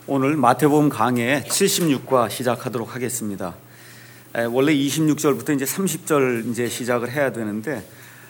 오늘 마태복음 강해 76과 시작하도록 하겠습니다. 원래 26절부터 이제 30절 이제 시작을 해야 되는데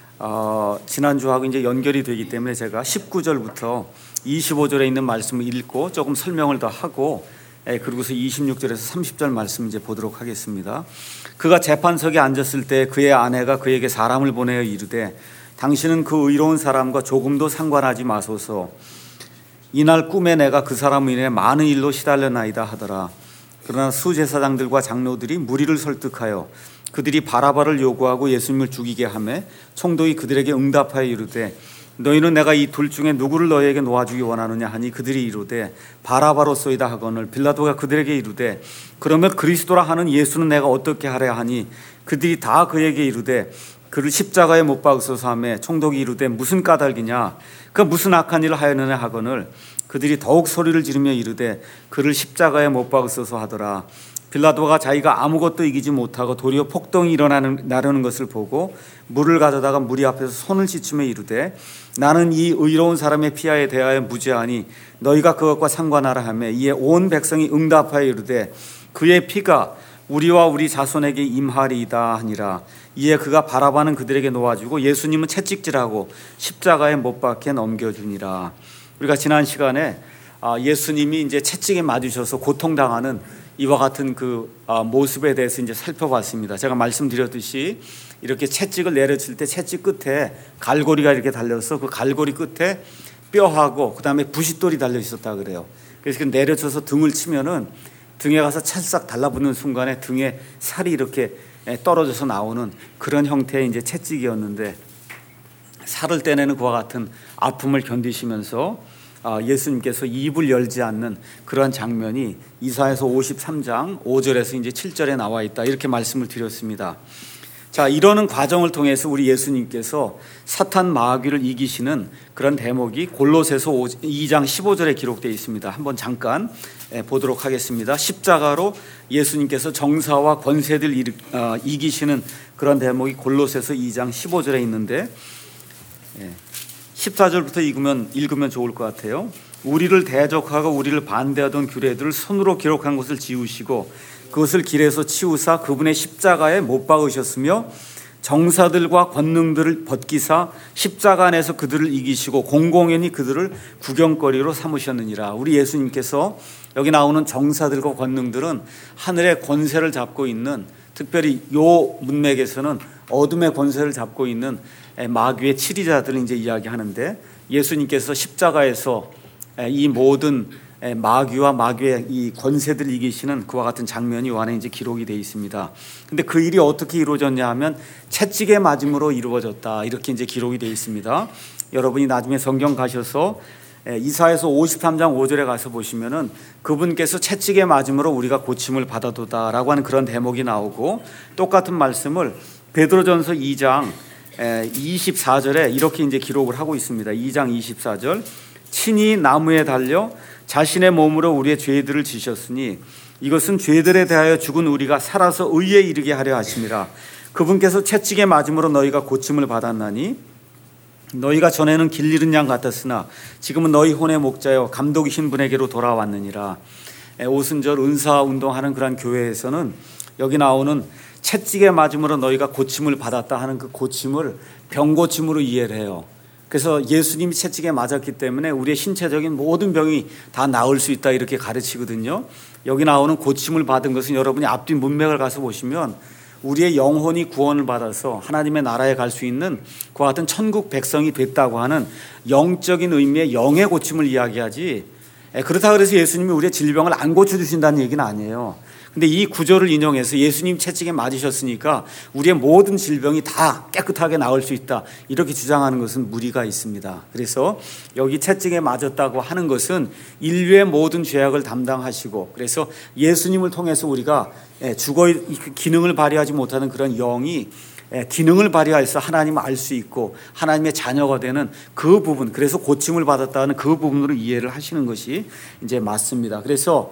지난주하고 이제 연결이 되기 때문에 제가 19절부터 25절에 있는 말씀을 읽고 조금 설명을 더 하고 그리고서 26절에서 30절 말씀 이제 보도록 하겠습니다. 그가 재판석에 앉았을 때 그의 아내가 그에게 사람을 보내어 이르되 당신은 그 의로운 사람과 조금도 상관하지 마소서. 이날 꿈에 내가 그 사람을 인해 많은 일로 시달려나이다 하더라. 그러나 수제사장들과 장로들이 무리를 설득하여 그들이 바라바를 요구하고 예수님을 죽이게 하매 총독이 그들에게 응답하여 이르되 너희는 내가 이 둘 중에 누구를 너희에게 놓아주기 원하느냐 하니 그들이 이르되 바라바로소이다 하거늘 빌라도가 그들에게 이르되 그러면 그리스도라 하는 예수는 내가 어떻게 하랴 하니 그들이 다 그에게 이르되 그를 십자가에 못 박으소서 하매 총독이 이르되 무슨 까닭이냐 그 무슨 악한 일을 하였느냐 하거늘 그들이 더욱 소리를 지르며 이르되 그를 십자가에 못 박으소서 하더라. 빌라도가 자기가 아무것도 이기지 못하고 도리어 폭동이 일어나려는 것을 보고 물을 가져다가 무리 앞에서 손을 씻으며 이르되 나는 이 의로운 사람의 피하에 대하여 무죄하니 너희가 그것과 상관하라 하매 이에 온 백성이 응답하여 이르되 그의 피가 우리와 우리 자손에게 임하리이다 하니라. 이에 그가 바라바는 그들에게 놓아주고 예수님은 채찍질하고 십자가에 못 박혀 넘겨주니라. 우리가 지난 시간에 예수님이 이제 채찍에 맞으셔서 고통당하는 이와 같은 그 모습에 대해서 이제 살펴봤습니다. 제가 말씀드렸듯이 이렇게 채찍을 내려칠 때 채찍 끝에 갈고리가 이렇게 달려서 그 갈고리 끝에 뼈하고 그 다음에 부싯돌이 달려 있었다 그래요. 그래서 내려쳐서 등을 치면은 등에 가서 찰싹 달라붙는 순간에 등에 살이 이렇게 떨어져서 나오는 그런 형태의 이제 채찍이었는데 살을 떼내는 그와 같은 아픔을 견디시면서 예수님께서 입을 열지 않는 그러한 장면이 이사야서 53장 5절에서 이제 7절에 나와 있다 이렇게 말씀을 드렸습니다. 자, 이러는 과정을 통해서 우리 예수님께서 사탄 마귀를 이기시는 그런 대목이 골로새서 2장 15절에 기록되어 있습니다. 한번 잠깐 보도록 하겠습니다. 십자가로 예수님께서 정사와 권세들 이기시는 그런 대목이 골로새서 2장 15절에 있는데 14절부터 읽으면 좋을 것 같아요. 우리를 대적하고 우리를 반대하던 규례들을 손으로 기록한 것을 지우시고 그것을 길에서 치우사 그분의 십자가에 못 박으셨으며 정사들과 권능들을 벗기사 십자가 안에서 그들을 이기시고 공공연히 그들을 구경거리로 삼으셨느니라. 우리 예수님께서 여기 나오는 정사들과 권능들은 하늘의 권세를 잡고 있는, 특별히 요 문맥에서는 어둠의 권세를 잡고 있는 마귀의 치리자들을 이제 이야기하는데 예수님께서 십자가에서 이 모든 마귀와 마귀의 이 권세들을 이기시는 그와 같은 장면이 요 안에 이제 기록이 되어 있습니다. 근데 그 일이 어떻게 이루어졌냐 하면 채찍에 맞음으로 이루어졌다 이렇게 이제 기록이 되어 있습니다. 여러분이 나중에 성경 가셔서 이사야서 53장 5절에 가서 보시면은 그분께서 채찍에 맞음으로 우리가 고침을 받아도다라고 하는 그런 대목이 나오고 똑같은 말씀을 베드로전서 2장 24절에 이렇게 이제 기록을 하고 있습니다. 2장 24절 친히 나무에 달려 자신의 몸으로 우리의 죄들을 지셨으니 이것은 죄들에 대하여 죽은 우리가 살아서 의에 이르게 하려 하심이라. 그분께서 채찍에 맞음으로 너희가 고침을 받았나니 너희가 전에는 길 잃은 양 같았으나 지금은 너희 혼의 목자여 감독이신 분에게로 돌아왔느니라. 오순절 은사 운동하는 그런 교회에서는 여기 나오는 채찍에 맞음으로 너희가 고침을 받았다 하는 그 고침을 병고침으로 이해를 해요. 그래서 예수님이 채찍에 맞았기 때문에 우리의 신체적인 모든 병이 다 나을 수 있다 이렇게 가르치거든요. 여기 나오는 고침을 받은 것은 여러분이 앞뒤 문맥을 가서 보시면 우리의 영혼이 구원을 받아서 하나님의 나라에 갈 수 있는 그와 같은 천국 백성이 됐다고 하는 영적인 의미의 영의 고침을 이야기하지, 그렇다고 해서 예수님이 우리의 질병을 안 고쳐주신다는 얘기는 아니에요. 근데 이 구절을 인용해서 예수님 채찍에 맞으셨으니까 우리의 모든 질병이 다 깨끗하게 나을 수 있다 이렇게 주장하는 것은 무리가 있습니다. 그래서 여기 채찍에 맞았다고 하는 것은 인류의 모든 죄악을 담당하시고 그래서 예수님을 통해서 우리가 죽어의 기능을 발휘하지 못하는 그런 영이 기능을 발휘해서 하나님을 알 수 있고 하나님의 자녀가 되는 그 부분, 그래서 고침을 받았다는 그 부분으로 이해를 하시는 것이 이제 맞습니다. 그래서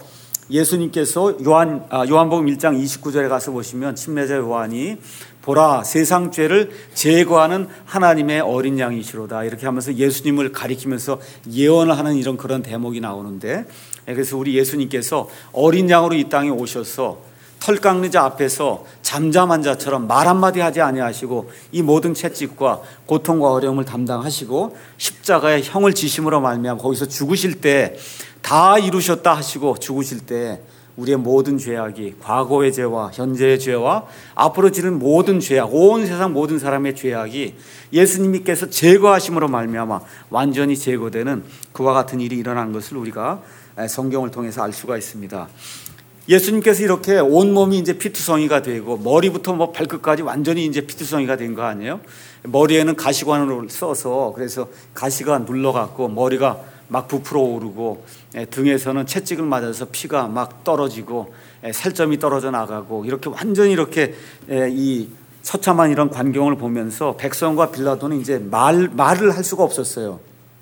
예수님께서 요한복음 1장 29절에 가서 보시면 침례자 요한이 보라 세상 죄를 제거하는 하나님의 어린 양이시로다 이렇게 하면서 예수님을 가리키면서 예언을 하는 이런 그런 대목이 나오는데, 그래서 우리 예수님께서 어린 양으로 이 땅에 오셔서 털 깎는 자 앞에서 잠잠한 자처럼 말 한마디 하지 아니하시고 이 모든 채찍과 고통과 어려움을 담당하시고 십자가에 형을 지심으로 말미암아 거기서 죽으실 때 다 이루셨다 하시고 죽으실 때 우리의 모든 죄악이 과거의 죄와 현재의 죄와 앞으로 지는 모든 죄악, 온 세상 모든 사람의 죄악이 예수님께서 제거하심으로 말미암아 완전히 제거되는 그와 같은 일이 일어난 것을 우리가 성경을 통해서 알 수가 있습니다. 예수님께서 이렇게 온몸이 이제 피투성이가 되고 머리부터 발끝까지 완전히 이제 피투성이가 된 거 아니에요? 머리에는 가시관을 써서 그래서 가시가 눌러갖고 머리가 막 부풀어 오르고 등에서는 채찍을 맞아서 피가 막 떨어지고 살점이 떨어져 나가고 이렇게 완전히 이렇게 이 처참한 이런 광경을 보면서 백성과 빌라도는 이제 말을 할 수가 없었어요.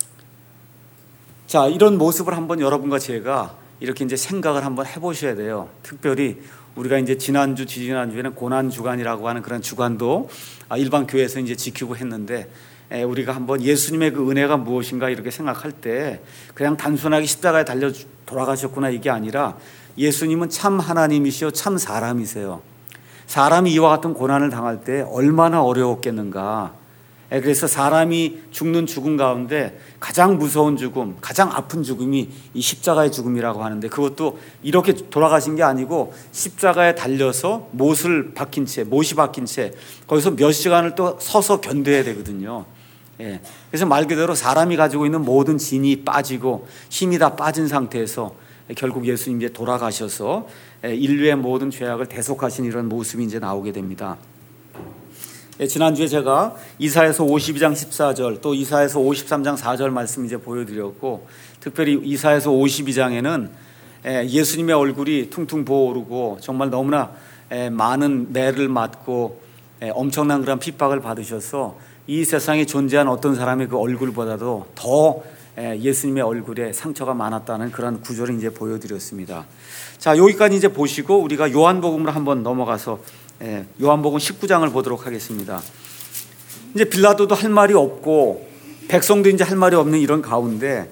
자, 이런 모습을 한번 여러분과 제가 이렇게 이제 생각을 한번 해보셔야 돼요. 특별히 우리가 이제 지난주, 지지난주에는 고난 주간이라고 하는 그런 주간도 일반 교회에서 이제 지키고 했는데, 우리가 한번 예수님의 그 은혜가 무엇인가 이렇게 생각할 때 그냥 단순하게 십자가에 달려 돌아가셨구나 이게 아니라 예수님은 참 하나님이시요 참 사람이세요. 사람이 이와 같은 고난을 당할 때 얼마나 어려웠겠는가. 그래서 사람이 죽는 죽음 가운데 가장 무서운 죽음, 가장 아픈 죽음이 이 십자가의 죽음이라고 하는데, 그것도 이렇게 돌아가신 게 아니고 십자가에 달려서 못이 박힌 채 거기서 몇 시간을 또 서서 견뎌야 되거든요. 그래서 말 그대로 사람이 가지고 있는 모든 진이 빠지고 힘이 다 빠진 상태에서 결국 예수님 이제 돌아가셔서 인류의 모든 죄악을 대속하신 이런 모습이 이제 나오게 됩니다. 지난주에 제가 이사야서 52장 14절 또 이사야서 53장 4절 말씀 이제 보여드렸고, 특별히 이사야서 52장에는 예수님의 얼굴이 퉁퉁 부어오르고 정말 너무나 많은 매를 맞고 엄청난 그런 핍박을 받으셔서 이 세상에 존재한 어떤 사람의 그 얼굴보다도 더 예수님의 얼굴에 상처가 많았다는 그런 구절을 이제 보여드렸습니다. 자, 여기까지 이제 보시고 우리가 요한복음으로 한번 넘어가서 요한복음 19장을 보도록 하겠습니다. 이제 빌라도도 할 말이 없고 백성도 이제 할 말이 없는 이런 가운데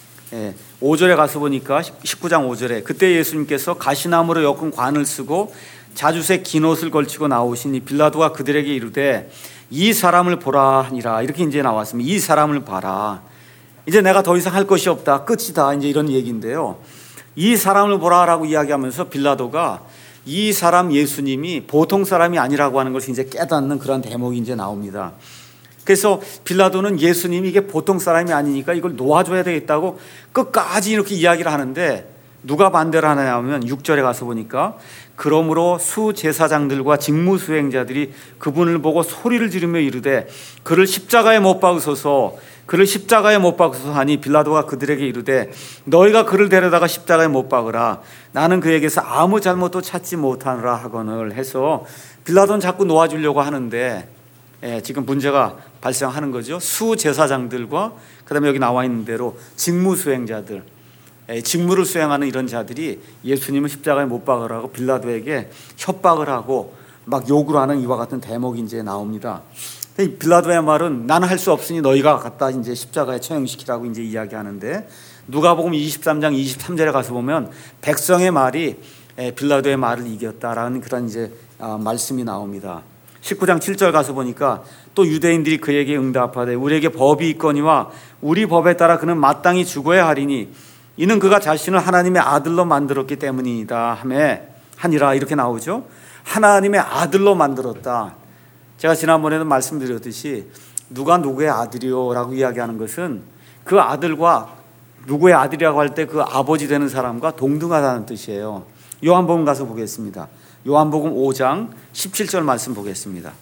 5절에 가서 보니까 19장 5절에 그때 예수님께서 가시나무로 엮은 관을 쓰고 자주색 긴 옷을 걸치고 나오시니 빌라도가 그들에게 이르되 이 사람을 보라 하니라. 이렇게 이제 나왔습니다. 이 사람을 봐라. 이제 내가 더 이상 할 것이 없다. 끝이다. 이제 이런 얘기인데요. 이 사람을 보라라고 이야기하면서 빌라도가 이 사람 예수님이 보통 사람이 아니라고 하는 것을 이제 깨닫는 그런 대목이 이제 나옵니다. 그래서 빌라도는 예수님이 이게 보통 사람이 아니니까 이걸 놓아줘야 되겠다고 끝까지 이렇게 이야기를 하는데, 누가 반대를 하느냐 하면 6절에 가서 보니까 그러므로 수제사장들과 직무수행자들이 그분을 보고 소리를 지르며 이르되 그를 십자가에 못 박으소서, 그를 십자가에 못 박으소서 하니 빌라도가 그들에게 이르되 너희가 그를 데려다가 십자가에 못 박으라. 나는 그에게서 아무 잘못도 찾지 못하노라 하거늘 해서 빌라도는 자꾸 놓아주려고 하는데 지금 문제가 발생하는 거죠. 수제사장들과 그다음에 여기 나와 있는 대로 직무수행자들, 직무를 수행하는 이런 자들이 예수님을 십자가에 못 박으라고 빌라도에게 협박을 하고 막 욕을 하는 이와 같은 대목이 이제 나옵니다. 빌라도의 말은 나는 할 수 없으니 너희가 갖다 이제 십자가에 처형시키라고 이제 이야기하는데, 누가복음 23장 23절에 가서 보면 백성의 말이 빌라도의 말을 이겼다라는 그런 이제 말씀이 나옵니다. 19장 7절 가서 보니까 또 유대인들이 그에게 응답하되 우리에게 법이 있거니와 우리 법에 따라 그는 마땅히 죽어야 하리니 이는 그가 자신을 하나님의 아들로 만들었기 때문이다 하니라. 이렇게 나오죠. 하나님의 아들로 만들었다. 제가 지난번에도 말씀드렸듯이 누가 누구의 아들이요 라고 이야기하는 것은 그 아들과 누구의 아들이라고 할 때 그 아버지 되는 사람과 동등하다는 뜻이에요. 요한복음 가서 보겠습니다. 요한복음 5장 17절 말씀 보겠습니다.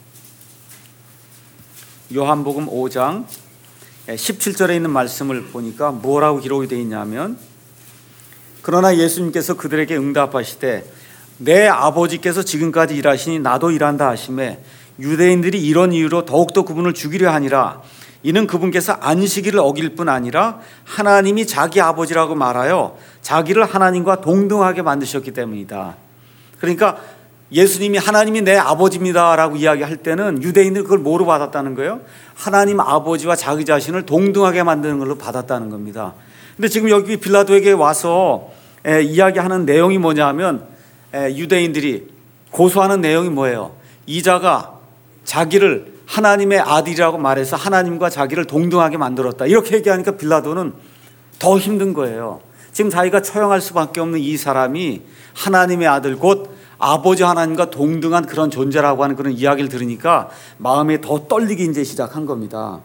요한복음 5장 17절에 있는 말씀을 보니까 뭐라고 기록이 되어 있냐면, 그러나 예수님께서 그들에게 응답하시되 내 아버지께서 지금까지 일하시니 나도 일한다 하시매 유대인들이 이런 이유로 더욱더 그분을 죽이려 하니라. 이는 그분께서 안식일을 어길 뿐 아니라 하나님이 자기 아버지라고 말하여 자기를 하나님과 동등하게 만드셨기 때문이다. 그러니까 예수님이 하나님이 내 아버지입니다라고 이야기할 때는 유대인들은 그걸 뭐로 받았다는 거예요? 하나님 아버지와 자기 자신을 동등하게 만드는 걸로 받았다는 겁니다. 근데 지금 여기 빌라도에게 와서 이야기하는 내용이 뭐냐 하면 유대인들이 고소하는 내용이 뭐예요? 이 자가 자기를 하나님의 아들이라고 말해서 하나님과 자기를 동등하게 만들었다. 이렇게 얘기하니까 빌라도는 더 힘든 거예요. 지금 자기가 처형할 수밖에 없는 이 사람이 하나님의 아들 곧 아버지 하나님과 동등한 그런 존재라고 하는 그런 이야기를 들으니까 마음이 더 떨리기 이제 시작한 겁니다.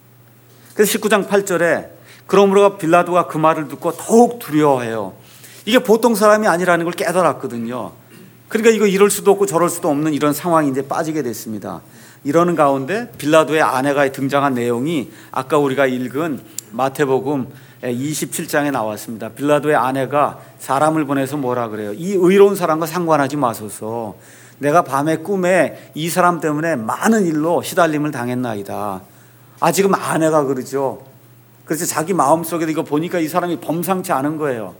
그래서 19장 8절에 그러므로 빌라도가 그 말을 듣고 더욱 두려워해요. 이게 보통 사람이 아니라는 걸 깨달았거든요. 그러니까 이거 이럴 수도 없고 저럴 수도 없는 이런 상황이 이제 빠지게 됐습니다. 이러는 가운데 빌라도의 아내가 등장한 내용이 아까 우리가 읽은 마태복음 27장에 나왔습니다. 빌라도의 아내가 사람을 보내서 뭐라 그래요? 이 의로운 사람과 상관하지 마소서. 내가 밤에 꿈에 이 사람 때문에 많은 일로 시달림을 당했나이다. 지금 아내가 그러죠. 그래서 자기 마음속에도 이거 보니까 이 사람이 범상치 않은 거예요.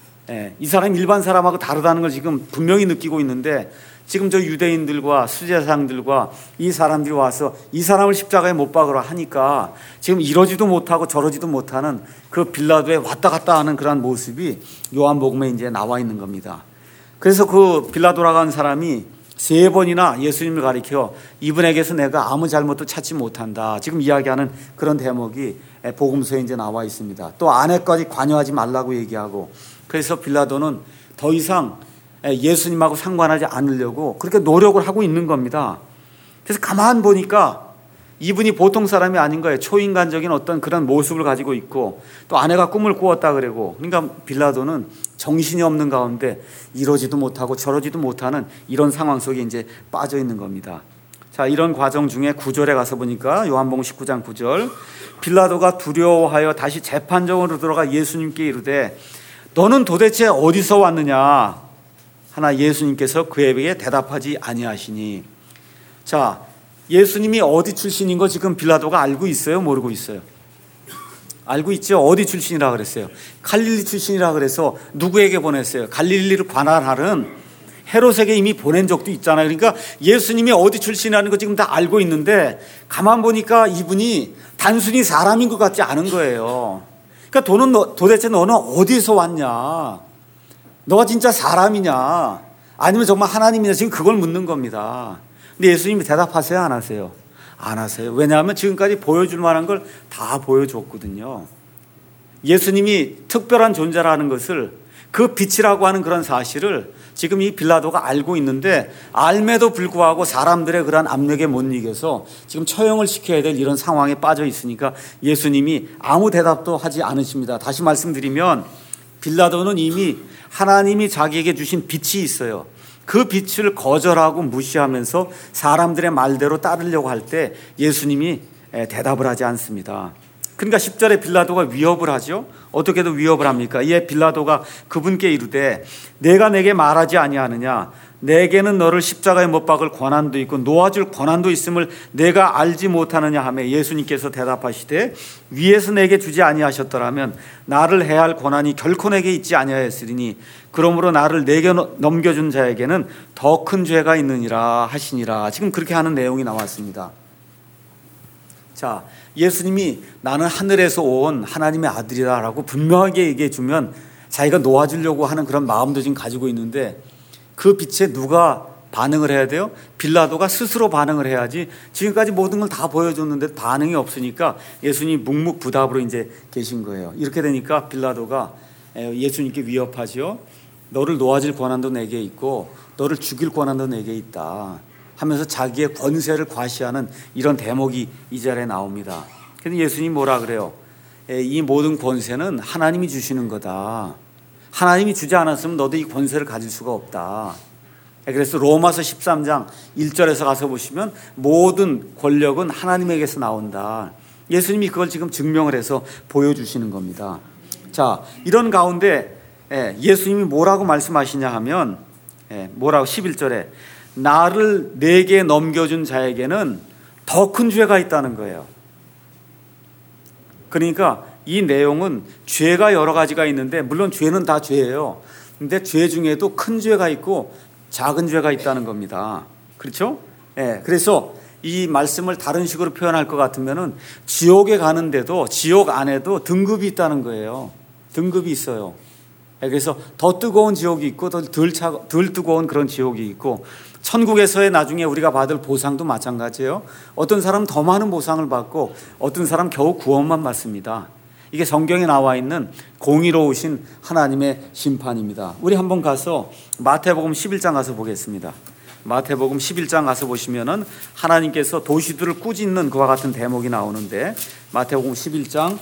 이 사람이 일반 사람하고 다르다는 걸 지금 분명히 느끼고 있는데 지금 저 유대인들과 수제사장들과 이 사람들이 와서 이 사람을 십자가에 못 박으라 하니까 지금 이러지도 못하고 저러지도 못하는 그 빌라도에 왔다 갔다 하는 그런 모습이 요한복음에 이제 나와 있는 겁니다. 그래서 그 빌라도라고 하는 사람이 3번이나 예수님을 가리켜 이분에게서 내가 아무 잘못도 찾지 못한다. 지금 이야기하는 그런 대목이 복음서에 이제 나와 있습니다. 또 아내까지 관여하지 말라고 얘기하고 그래서 빌라도는 더 이상 예수님하고 상관하지 않으려고 그렇게 노력을 하고 있는 겁니다. 그래서 가만 보니까 이분이 보통 사람이 아닌 거예요. 초인간적인 어떤 그런 모습을 가지고 있고 또 아내가 꿈을 꾸었다 그러고 그러니까 빌라도는 정신이 없는 가운데 이러지도 못하고 저러지도 못하는 이런 상황 속에 이제 빠져 있는 겁니다. 자, 이런 과정 중에 9절에 가서 보니까 요한복음 19장 9절 빌라도가 두려워하여 다시 재판정으로 들어가 예수님께 이르되 너는 도대체 어디서 왔느냐 하나 예수님께서 그에게 대답하지 아니하시니. 자, 예수님이 어디 출신인 거 지금 빌라도가 알고 있어요? 모르고 있어요? 알고 있죠. 어디 출신이라 그랬어요? 갈릴리 출신이라 그래서 누구에게 보냈어요? 갈릴리를 관할하는 헤롯에게 이미 보낸 적도 있잖아요. 그러니까 예수님이 어디 출신이라는 거 지금 다 알고 있는데 가만 보니까 이분이 단순히 사람인 것 같지 않은 거예요. 그러니까 도대체 너는 어디서 왔냐? 너가 진짜 사람이냐? 아니면 정말 하나님이냐? 지금 그걸 묻는 겁니다. 근데 예수님이 대답하세요? 안 하세요? 안 하세요. 왜냐하면 지금까지 보여줄 만한 걸 다 보여줬거든요. 예수님이 특별한 존재라는 것을 그 빛이라고 하는 그런 사실을 지금 이 빌라도가 알고 있는데 알매도 불구하고 사람들의 그런 압력에 못 이겨서 지금 처형을 시켜야 될 이런 상황에 빠져 있으니까 예수님이 아무 대답도 하지 않으십니다. 다시 말씀드리면 빌라도는 이미 하나님이 자기에게 주신 빛이 있어요. 그 빛을 거절하고 무시하면서 사람들의 말대로 따르려고 할 때 예수님이 대답을 하지 않습니다. 그러니까 10절에 빌라도가 위협을 하죠. 어떻게든 위협을 합니까? 이에 빌라도가 그분께 이르되 내가 내게 말하지 아니하느냐? 내게는 너를 십자가에 못 박을 권한도 있고 놓아줄 권한도 있음을 내가 알지 못하느냐 하며 예수님께서 대답하시되 위에서 내게 주지 아니하셨더라면 나를 해야 할 권한이 결코 내게 있지 아니하였으리니 그러므로 나를 내게 넘겨준 자에게는 더 큰 죄가 있느니라 하시니라. 지금 그렇게 하는 내용이 나왔습니다. 자, 예수님이 나는 하늘에서 온 하나님의 아들이다라고 분명하게 얘기해 주면 자기가 놓아주려고 하는 그런 마음도 지금 가지고 있는데 그 빛에 누가 반응을 해야 돼요? 빌라도가 스스로 반응을 해야지. 지금까지 모든 걸 다 보여줬는데 반응이 없으니까 예수님이 묵묵부답으로 이제 계신 거예요. 이렇게 되니까 빌라도가 예수님께 위협하죠. 너를 놓아줄 권한도 내게 있고 너를 죽일 권한도 내게 있다 하면서 자기의 권세를 과시하는 이런 대목이 이 자리에 나옵니다. 그런데 예수님이 뭐라 그래요? 이 모든 권세는 하나님이 주시는 거다. 하나님이 주지 않았으면 너도 이 권세를 가질 수가 없다. 그래서 로마서 13장 1절에서 가서 보시면 모든 권력은 하나님에게서 나온다. 예수님이 그걸 지금 증명을 해서 보여주시는 겁니다. 자, 이런 가운데 예수님이 뭐라고 말씀하시냐 하면 뭐라고 11절에 나를 내게 넘겨준 자에게는 더 큰 죄가 있다는 거예요. 그러니까 이 내용은 죄가 여러 가지가 있는데, 물론 죄는 다 죄예요. 근데 죄 중에도 큰 죄가 있고 작은 죄가 있다는 겁니다. 그렇죠? 예. 그래서 이 말씀을 다른 식으로 표현할 것 같으면은 지옥에 가는데도 지옥 안에도 등급이 있다는 거예요. 등급이 있어요. 예. 그래서 더 뜨거운 지옥이 있고 덜 뜨거운 그런 지옥이 있고, 천국에서의 나중에 우리가 받을 보상도 마찬가지예요. 어떤 사람은 더 많은 보상을 받고 어떤 사람은 겨우 구원만 받습니다. 이게 성경에 나와 있는 공의로우신 하나님의 심판입니다. 우리 한번 가서 마태복음 11장 가서 보겠습니다. 마태복음 11장 가서 보시면은 하나님께서 도시들을 꾸짖는 그와 같은 대목이 나오는데, 마태복음 11장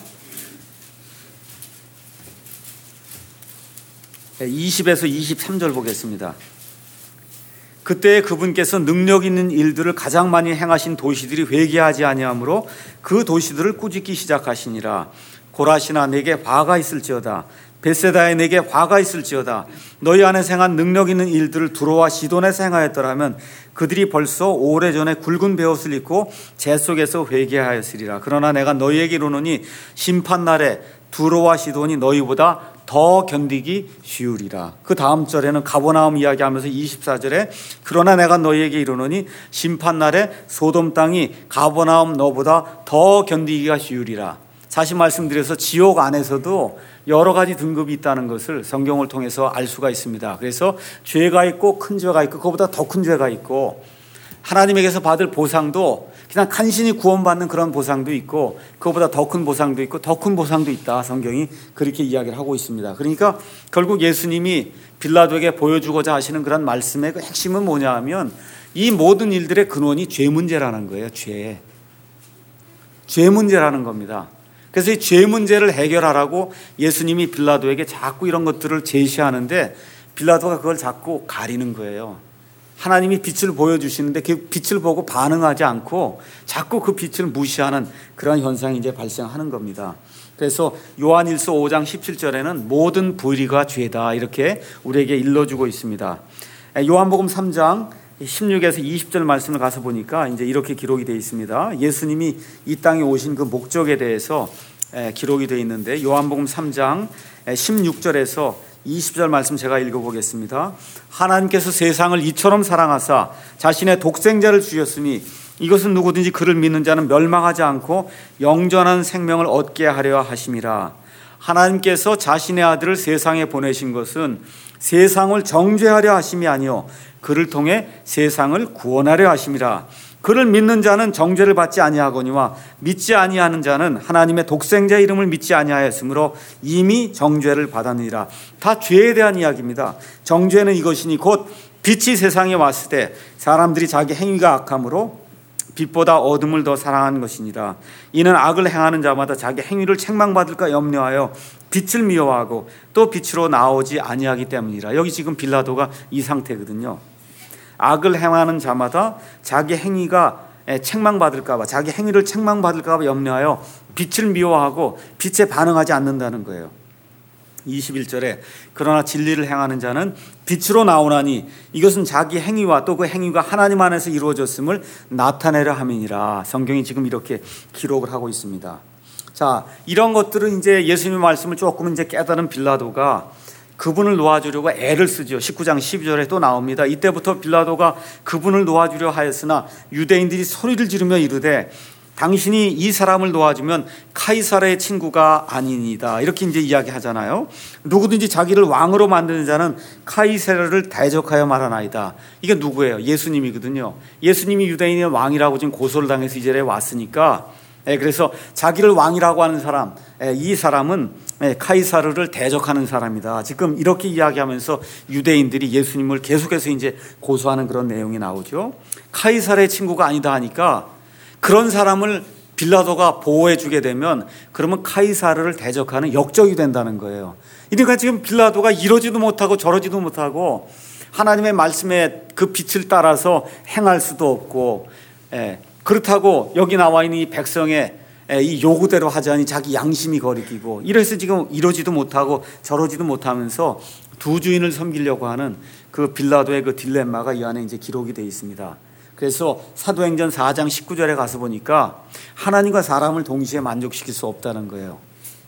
20에서 23절 보겠습니다. 그때 그분께서 능력 있는 일들을 가장 많이 행하신 도시들이 회개하지 아니하므로 그 도시들을 꾸짖기 시작하시니라. 고라시나 내게 화가 있을지어다. 벳세다에 내게 화가 있을지어다. 너희 안에서 행한 능력 있는 일들을 두로와 시돈에서 행하였더라면 그들이 벌써 오래전에 굵은 베옷을 입고 재 속에서 회개하였으리라. 그러나 내가 너희에게 이르노니 심판날에 두로와 시돈이 너희보다 더 견디기 쉬우리라. 그 다음 절에는 가버나움 이야기하면서 24절에 그러나 내가 너희에게 이르노니 심판날에 소돔 땅이 가버나움 너보다 더 견디기가 쉬우리라. 다시 말씀드려서 지옥 안에서도 여러 가지 등급이 있다는 것을 성경을 통해서 알 수가 있습니다. 그래서 죄가 있고 큰 죄가 있고 그거보다 더 큰 죄가 있고, 하나님에게서 받을 보상도 그냥 간신히 구원받는 그런 보상도 있고 그거보다 더 큰 보상도 있고 더 큰 보상도 있다. 성경이 그렇게 이야기를 하고 있습니다. 그러니까 결국 예수님이 빌라도에게 보여주고자 하시는 그런 말씀의 그 핵심은 뭐냐 하면, 이 모든 일들의 근원이 죄 문제라는 거예요. 죄 문제라는 겁니다. 그래서 이 죄 문제를 해결하라고 예수님이 빌라도에게 자꾸 이런 것들을 제시하는데, 빌라도가 그걸 자꾸 가리는 거예요. 하나님이 빛을 보여주시는데 그 빛을 보고 반응하지 않고 자꾸 그 빛을 무시하는 그런 현상이 이제 발생하는 겁니다. 그래서 요한일서 5장 17절에는 모든 불의가 죄다 이렇게 우리에게 일러주고 있습니다. 요한복음 3장 16에서 20절 말씀을 가서 보니까 이제 이렇게 기록이 되어 있습니다. 예수님이 이 땅에 오신 그 목적에 대해서 기록이 되어 있는데, 요한복음 3장 16절에서 20절 말씀 제가 읽어보겠습니다. 하나님께서 세상을 이처럼 사랑하사 자신의 독생자를 주셨으니 이것은 누구든지 그를 믿는 자는 멸망하지 않고 영전한 생명을 얻게 하려 하심이라. 하나님께서 자신의 아들을 세상에 보내신 것은 세상을 정죄하려 하심이 아니요 그를 통해 세상을 구원하려 하심이라. 그를 믿는 자는 정죄를 받지 아니하거니와 믿지 아니하는 자는 하나님의 독생자 이름을 믿지 아니하였으므로 이미 정죄를 받았느니라. 다 죄에 대한 이야기입니다. 정죄는 이것이니 곧 빛이 세상에 왔을 때 사람들이 자기 행위가 악함으로 빛보다 어둠을 더 사랑하는 것이니라. 이는 악을 행하는 자마다 자기 행위를 책망받을까 염려하여 빛을 미워하고 또 빛으로 나오지 아니하기 때문이라. 여기 지금 빌라도가 이 상태거든요. 악을 행하는 자마다 자기 행위가 책망받을까 봐, 자기 행위를 책망받을까 봐 염려하여 빛을 미워하고 빛에 반응하지 않는다는 거예요. 21절에 그러나 진리를 행하는 자는 빛으로 나오나니 이것은 자기 행위와 또 그 행위가 하나님 안에서 이루어졌음을 나타내려 함이니라. 성경이 지금 이렇게 기록을 하고 있습니다. 자, 이런 것들은 이제 예수님의 말씀을 조금 이제 깨달은 빌라도가 그분을 놓아주려고 애를 쓰죠. 19장 12절에 또 나옵니다. 이때부터 빌라도가 그분을 놓아주려 하였으나 유대인들이 소리를 지르며 이르되 당신이 이 사람을 놓아주면 카이사르의 친구가 아니니다. 이렇게 이제 이야기하잖아요. 누구든지 자기를 왕으로 만드는 자는 카이사르를 대적하여 말하나이다. 이게 누구예요? 예수님이거든요. 예수님이 유대인의 왕이라고 지금 고소를 당해서 이 자리에 왔으니까, 그래서 자기를 왕이라고 하는 사람, 이 사람은 카이사르를 대적하는 사람이다. 지금 이렇게 이야기하면서 유대인들이 예수님을 계속해서 이제 고소하는 그런 내용이 나오죠. 카이사르의 친구가 아니다 하니까 그런 사람을 빌라도가 보호해 주게 되면 그러면 카이사르를 대적하는 역적이 된다는 거예요. 그러니까 지금 빌라도가 이러지도 못하고 저러지도 못하고 하나님의 말씀에 그 빛을 따라서 행할 수도 없고, 그렇다고 여기 나와 있는 이 백성의 이 요구대로 하자니 자기 양심이 거리끼고, 이래서 지금 이러지도 못하고 저러지도 못하면서 두 주인을 섬기려고 하는 그 빌라도의 그 딜레마가 이 안에 이제 기록이 되어 있습니다. 그래서 사도행전 4장 19절에 가서 보니까 하나님과 사람을 동시에 만족시킬 수 없다는 거예요.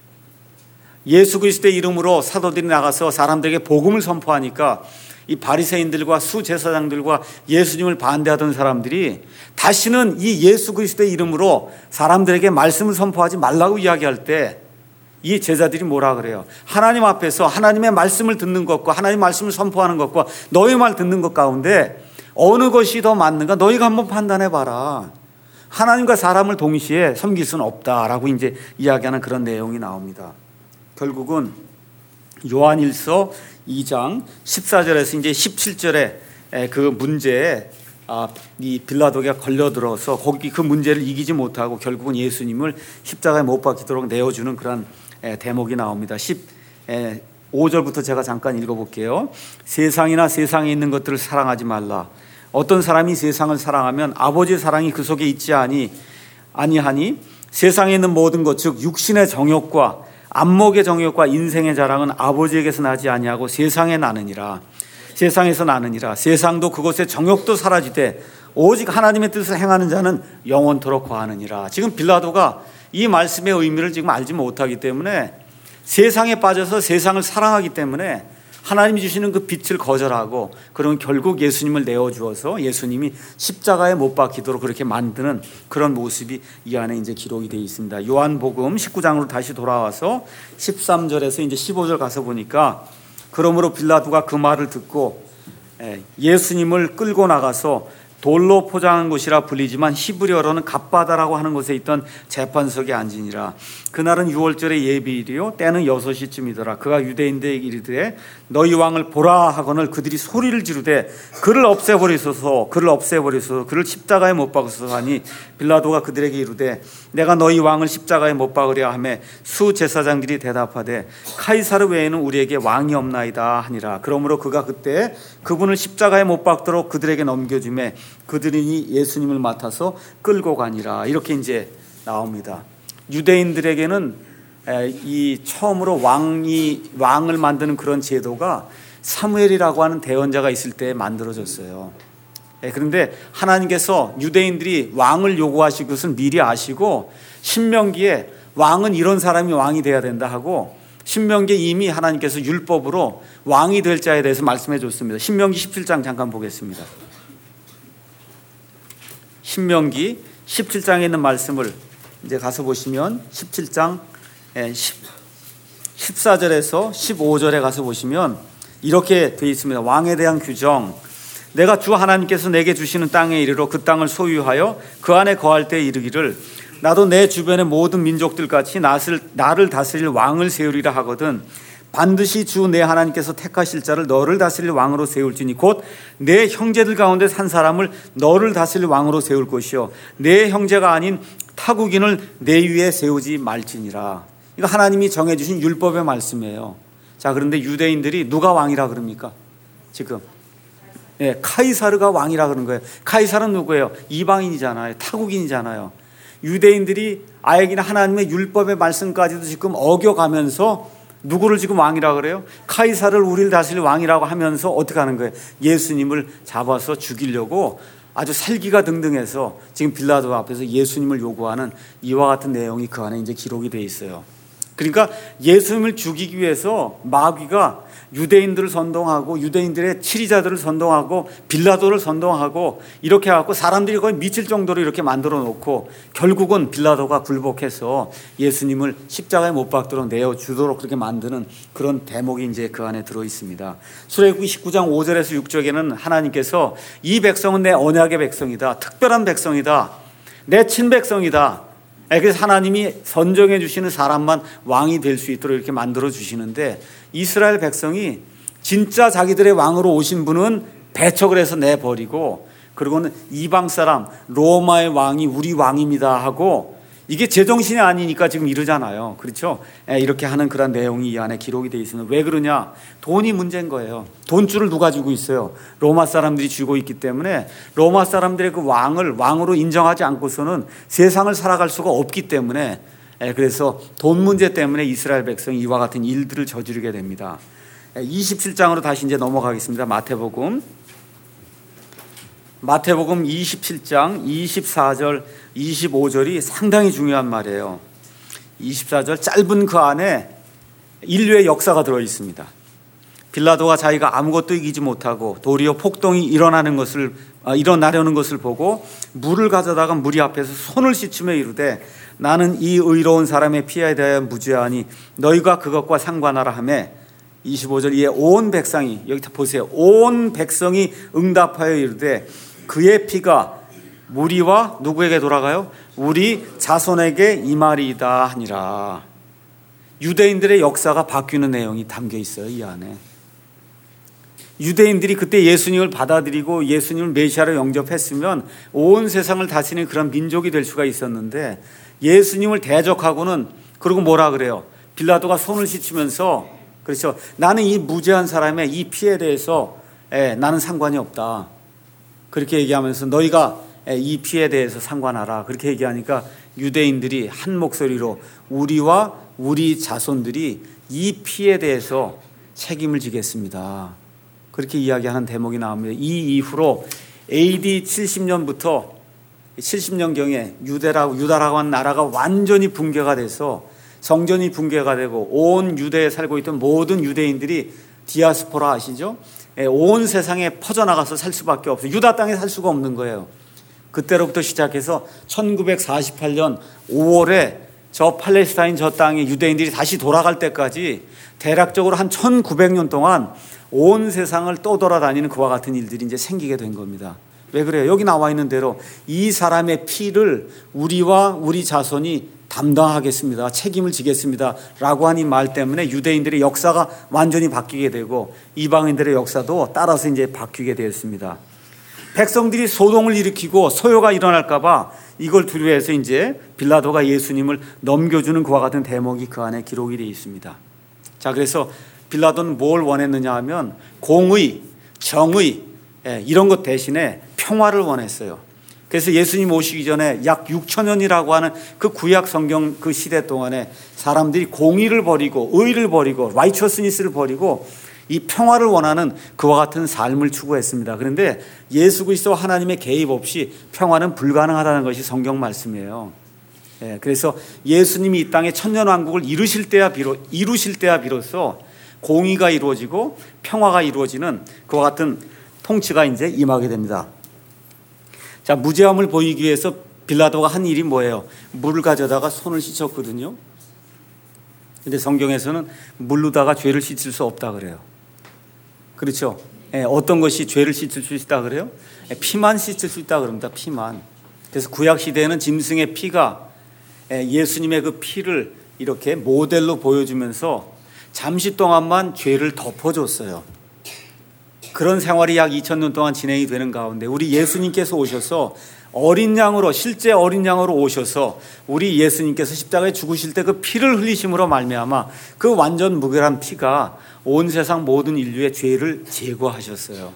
예수 그리스도의 이름으로 사도들이 나가서 사람들에게 복음을 선포하니까 이 바리새인들과 수제사장들과 예수님을 반대하던 사람들이 다시는 이 예수 그리스도의 이름으로 사람들에게 말씀을 선포하지 말라고 이야기할 때 이 제자들이 뭐라 그래요? 하나님 앞에서 하나님의 말씀을 듣는 것과 하나님 말씀을 선포하는 것과 너희 말 듣는 것 가운데 어느 것이 더 맞는가 너희가 한번 판단해 봐라. 하나님과 사람을 동시에 섬길 수는 없다라고 이제 이야기하는 그런 내용이 나옵니다. 결국은 요한일서 2장 14절에서 이제 17절에 그 문제에 이 빌라도가 걸려들어서 거기 그 문제를 이기지 못하고 결국은 예수님을 십자가에 못 박히도록 내어주는 그런 대목이 나옵니다. 15절부터 제가 잠깐 읽어볼게요. 세상이나 세상에 있는 것들을 사랑하지 말라. 어떤 사람이 세상을 사랑하면 아버지의 사랑이 그 속에 있지 아니하니 세상에 있는 모든 것 즉 육신의 정욕과 안목의 정욕과 인생의 자랑은 아버지에게서 나지 아니하고 세상에 나느니라. 세상에서 나느니라. 세상도 그것의 정욕도 사라지되 오직 하나님의 뜻을 행하는 자는 영원토록 거하느니라. 지금 빌라도가 이 말씀의 의미를 지금 알지 못하기 때문에 세상에 빠져서 세상을 사랑하기 때문에 하나님이 주시는 그 빛을 거절하고 그런 결국 예수님을 내어주어서 예수님이 십자가에 못 박히도록 그렇게 만드는 그런 모습이 이 안에 이제 기록이 되어 있습니다. 요한복음 19장으로 다시 돌아와서 13절에서 이제 15절 가서 보니까 그러므로 빌라도가 그 말을 듣고 예수님을 끌고 나가서 돌로 포장한 곳이라 불리지만 히브리어로는 갓바다라고 하는 곳에 있던 재판석에 앉으니라. 그날은 6월절의 예비일이요 때는 6시쯤이더라. 그가 유대인들에게 이르되 너희 왕을 보라 하거늘 그들이 소리를 지르되 그를 없애버리소서 그를 십자가에 못 박으소서 하니 빌라도가 그들에게 이르되 내가 너희 왕을 십자가에 못 박으려 하매 수제사장들이 대답하되 카이사르 외에는 우리에게 왕이 없나이다 하니라. 그러므로 그가 그때 그분을 십자가에 못 박도록 그들에게 넘겨주매 그들이 예수님을 맡아서 끌고 가니라. 이렇게 이제 나옵니다. 유대인들에게는 이 처음으로 왕을 만드는 그런 제도가 사무엘이라고 하는 대언자가 있을 때 만들어졌어요. 그런데 하나님께서 유대인들이 왕을 요구하실 것은 미리 아시고 신명기에 왕은 이런 사람이 왕이 돼야 된다 하고 신명기에 이미 하나님께서 율법으로 왕이 될 자에 대해서 말씀해 줬습니다. 신명기 17장 잠깐 보겠습니다. 신명기 17장에 있는 말씀을 이제 가서 보시면 17장 14절에서 15절에 가서 보시면 이렇게 되어 있습니다. 왕에 대한 규정. 내가 주 하나님께서 내게 주시는 땅에 이르러 그 땅을 소유하여 그 안에 거할 때 이르기를 나도 내 주변의 모든 민족들같이 나를 다스릴 왕을 세우리라 하거든 반드시 주 내 하나님께서 택하실 자를 너를 다스릴 왕으로 세울지니 곧 내 형제들 가운데 산 사람을 너를 다스릴 왕으로 세울 것이요 내 형제가 아닌 타국인을 내 위에 세우지 말지니라. 이거 하나님이 정해주신 율법의 말씀이에요. 자, 그런데 유대인들이 누가 왕이라 그럽니까? 지금 카이사르가 왕이라 그러는 거예요. 카이사르는 누구예요? 이방인이잖아요. 타국인이잖아요. 유대인들이 아예 그냥 하나님의 율법의 말씀까지도 지금 어겨가면서 누구를 지금 왕이라 그래요? 카이사를 우리를 다스릴 왕이라고 하면서 어떻게 하는 거예요? 예수님을 잡아서 죽이려고 아주 살기가 등등해서 지금 빌라도 앞에서 예수님을 요구하는 이와 같은 내용이 그 안에 이제 기록이 되어 있어요. 그러니까 예수님을 죽이기 위해서 마귀가 유대인들을 선동하고 유대인들의 치리자들을 선동하고 빌라도를 선동하고 이렇게 해갖고 사람들이 거의 미칠 정도로 이렇게 만들어 놓고 결국은 빌라도가 굴복해서 예수님을 십자가에 못 박도록 내어주도록 그렇게 만드는 그런 대목이 이제 그 안에 들어 있습니다. 출애굽기 19장 5절에서 6절에는 하나님께서 이 백성은 내 언약의 백성이다. 특별한 백성이다. 내 친백성이다. 그래서 하나님이 선정해 주시는 사람만 왕이 될 수 있도록 이렇게 만들어 주시는데 이스라엘 백성이 진짜 자기들의 왕으로 오신 분은 배척을 해서 내버리고 그리고는 이방 사람 로마의 왕이 우리 왕입니다 하고 이게 제정신이 아니니까 지금 이러잖아요. 그렇죠? 이렇게 하는 그런 내용이 이 안에 기록이 되어 있습니다. 왜 그러냐? 돈이 문제인 거예요. 돈줄을 누가 쥐고 있어요? 로마 사람들이 쥐고 있기 때문에 로마 사람들의 그 왕을 왕으로 인정하지 않고서는 세상을 살아갈 수가 없기 때문에 그래서 돈 문제 때문에 이스라엘 백성이 이와 같은 일들을 저지르게 됩니다. 27장으로 다시 이제 넘어가겠습니다. 마태복음 마태복음 27장 24절 25절이 상당히 중요한 말이에요. 24절 짧은 그 안에 인류의 역사가 들어 있습니다. 빌라도가 자기가 아무것도 이기지 못하고 도리어 폭동이 일어나려는 것을 보고 물을 가져다가 무리 앞에서 손을 씻으며 이르되 나는 이 의로운 사람의 피에 대하여 무죄하니 너희가 그것과 상관하라 하며 25절 이에 온 백성이, 여기 보세요, 온 백성이 응답하여 이르되 그의 피가 무리와 누구에게 돌아가요? 우리 자손에게 임하리이다 하니라. 유대인들의 역사가 바뀌는 내용이 담겨 있어요. 이 안에 유대인들이 그때 예수님을 받아들이고 예수님을 메시아로 영접했으면 온 세상을 다스리는 그런 민족이 될 수가 있었는데, 예수님을 대적하고는 그리고 뭐라 그래요? 빌라도가 손을 씻으면서, 그렇죠, 나는 이 무죄한 사람의 이 피에 대해서 나는 상관이 없다, 그렇게 얘기하면서 너희가 이 피에 대해서 상관하라, 그렇게 얘기하니까 유대인들이 한 목소리로 우리와 우리 자손들이 이 피에 대해서 책임을 지겠습니다, 그렇게 이야기하는 대목이 나옵니다. 이 이후로 AD 70년부터 70년경에 유다라고 하는 나라가 완전히 붕괴가 돼서 성전이 붕괴가 되고 온 유대에 살고 있던 모든 유대인들이 디아스포라 아시죠? 온 세상에 퍼져나가서 살 수밖에 없어요. 유다 땅에 살 수가 없는 거예요. 그때로부터 시작해서 1948년 5월에 저 팔레스타인 저 땅에 유대인들이 다시 돌아갈 때까지 대략적으로 한 1900년 동안 온 세상을 떠돌아다니는 그와 같은 일들이 이제 생기게 된 겁니다. 왜 그래요? 여기 나와 있는 대로 이 사람의 피를 우리와 우리 자손이 담당하겠습니다, 책임을 지겠습니다 라고 한 이 말 때문에 유대인들의 역사가 완전히 바뀌게 되고 이방인들의 역사도 따라서 이제 바뀌게 되었습니다. 백성들이 소동을 일으키고 소요가 일어날까 봐 이걸 두려워해서 이제 빌라도가 예수님을 넘겨주는 그와 같은 대목이 그 안에 기록이 되어 있습니다. 자, 그래서 빌라도는 뭘 원했느냐 하면 공의, 정의, 이런 것 대신에 평화를 원했어요. 그래서 예수님 오시기 전에 약 6,000년이라고 하는 그 구약 성경 그 시대 동안에 사람들이 공의를 버리고 의를 버리고 righteousness를 버리고 이 평화를 원하는 그와 같은 삶을 추구했습니다. 그런데 예수 그리스도 하나님의 개입 없이 평화는 불가능하다는 것이 성경 말씀이에요. 그래서 예수님이 이 땅에 천년왕국을 이루실 때야 비로소 공의가 이루어지고 평화가 이루어지는 그와 같은 통치가 이제 임하게 됩니다. 자, 무죄함을 보이기 위해서 빌라도가 한 일이 뭐예요? 물을 가져다가 손을 씻었거든요. 근데 성경에서는 물로다가 죄를 씻을 수 없다 그래요. 그렇죠? 어떤 것이 죄를 씻을 수 있다 그래요? 피만 씻을 수 있다 그럽니다. 피만. 그래서 구약 시대에는 짐승의 피가 예수님의 그 피를 이렇게 모델로 보여주면서 잠시 동안만 죄를 덮어줬어요. 그런 생활이 약 2000년 동안 진행이 되는 가운데 우리 예수님께서 오셔서 어린 양으로, 실제 어린 양으로 오셔서 우리 예수님께서 십자가에 죽으실 때 그 피를 흘리심으로 말미암아 그 완전 무결한 피가 온 세상 모든 인류의 죄를 제거하셨어요.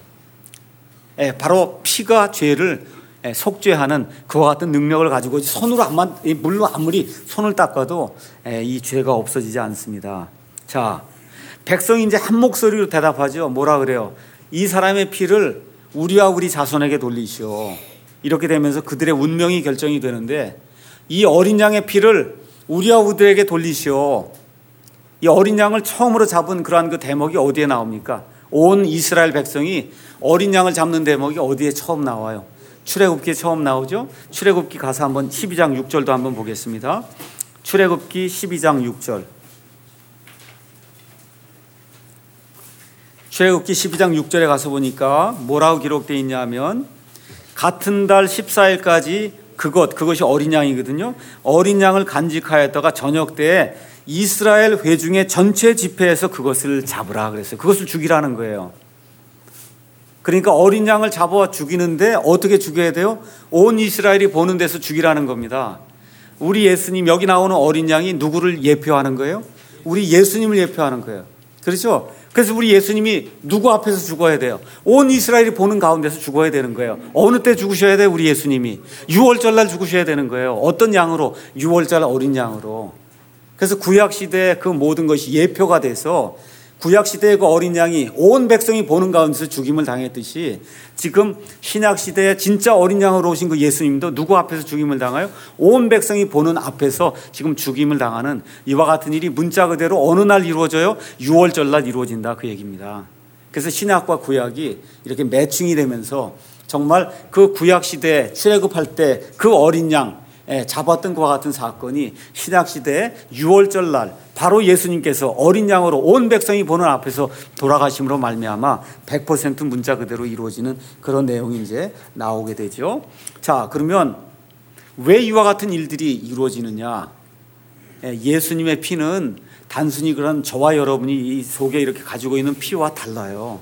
바로 피가 죄를 속죄하는 그와 같은 능력을 가지고 물로 아무리 손을 닦아도 이 죄가 없어지지 않습니다. 자, 백성이 이제 한 목소리로 대답하죠. 뭐라 그래요? 이 사람의 피를 우리와 우리 자손에게 돌리시오. 이렇게 되면서 그들의 운명이 결정이 되는데, 이 어린 양의 피를 우리와 우리에게 돌리시오. 이 어린 양을 처음으로 잡은 그러한 그 대목이 어디에 나옵니까? 온 이스라엘 백성이 어린 양을 잡는 대목이 어디에 처음 나와요? 출애굽기에 처음 나오죠. 출애굽기 가서 한번 12장 6절도 한번 보겠습니다. 출애굽기 12장 6절. 출애굽기 12장 6절에 가서 보니까 뭐라고 기록되어 있냐면, 같은 달 14일까지 그것이 어린 양이거든요. 어린 양을 간직하였다가 저녁 때에 이스라엘 회중의 전체 집회에서 그것을 잡으라 그랬어요. 그것을 죽이라는 거예요. 그러니까 어린 양을 잡아 죽이는데 어떻게 죽여야 돼요? 온 이스라엘이 보는 데서 죽이라는 겁니다. 우리 예수님, 여기 나오는 어린 양이 누구를 예표하는 거예요? 우리 예수님을 예표하는 거예요. 그렇죠? 그래서 우리 예수님이 누구 앞에서 죽어야 돼요? 온 이스라엘이 보는 가운데서 죽어야 되는 거예요. 어느 때 죽으셔야 돼요? 우리 예수님이 6월절 날 죽으셔야 되는 거예요. 어떤 양으로? 6월절 어린 양으로. 그래서 구약 시대의 그 모든 것이 예표가 돼서 구약시대의 그 어린 양이 온 백성이 보는 가운데서 죽임을 당했듯이 지금 신약시대에 진짜 어린 양으로 오신 그 예수님도 누구 앞에서 죽임을 당하요? 온 백성이 보는 앞에서 지금 죽임을 당하는 이와 같은 일이 문자 그대로 어느 날 이루어져요? 유월절날 이루어진다, 그 얘기입니다. 그래서 신약과 구약이 이렇게 매칭이 되면서 정말 그 구약시대에 출애굽할 때 그 어린 양 잡았던 것과 같은 사건이 신약시대에 유월절날 바로 예수님께서 어린 양으로 온 백성이 보는 앞에서 돌아가심으로 말미암아 100% 문자 그대로 이루어지는 그런 내용이 이제 나오게 되죠. 자, 그러면 왜 이와 같은 일들이 이루어지느냐? 예수님의 피는 단순히 그런 저와 여러분이 이 속에 이렇게 가지고 있는 피와 달라요.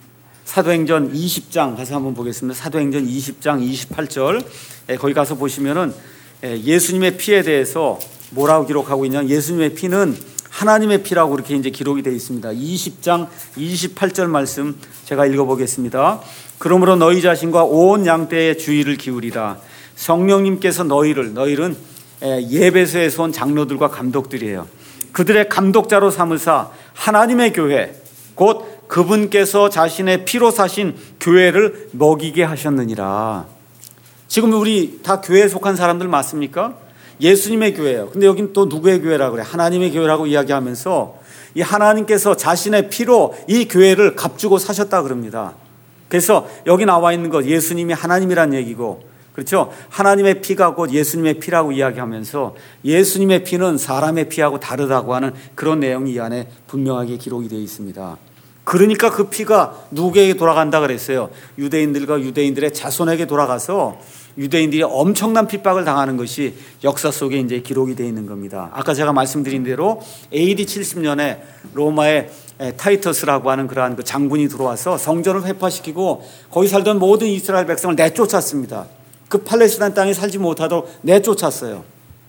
사도행전 20장 가서 한번 보겠습니다. 사도행전 20장 28절 거기 가서 보시면은 예수님의 피에 대해서 뭐라고 기록하고 있냐? 예수님의 피는 하나님의 피라고 이렇게 이제 기록이 되어 있습니다. 20장 28절 말씀 제가 읽어보겠습니다. 그러므로 너희 자신과 온 양떼의 주의를 기울이라. 성령님께서 너희는 예배소에서 온 장로들과 감독들이에요. 그들의 감독자로 삼으사 하나님의 교회 곧 그분께서 자신의 피로 사신 교회를 먹이게 하셨느니라. 지금 우리 다 교회에 속한 사람들 맞습니까? 예수님의 교회예요. 근데 여긴 또 누구의 교회라고 그래? 하나님의 교회라고 이야기하면서 이 하나님께서 자신의 피로 이 교회를 값주고 사셨다 그럽니다. 그래서 여기 나와 있는 것 예수님이 하나님이란 얘기고, 그렇죠? 하나님의 피가 곧 예수님의 피라고 이야기하면서 예수님의 피는 사람의 피하고 다르다고 하는 그런 내용이 이 안에 분명하게 기록이 되어 있습니다. 그러니까 그 피가 누구에게 돌아간다 그랬어요? 유대인들과 유대인들의 자손에게 돌아가서 유대인들이 엄청난 핍박을 당하는 것이 역사 속에 이제 기록이 되어 있는 겁니다. 아까 제가 말씀드린 대로 AD 70년에 로마의 타이터스라고 하는 그러한 그 장군이 들어와서 성전을 회파시키고 거기 살던 모든 이스라엘 백성을 내쫓았습니다. 그 팔레스타인 땅에 살지 못하도록 내쫓았어요.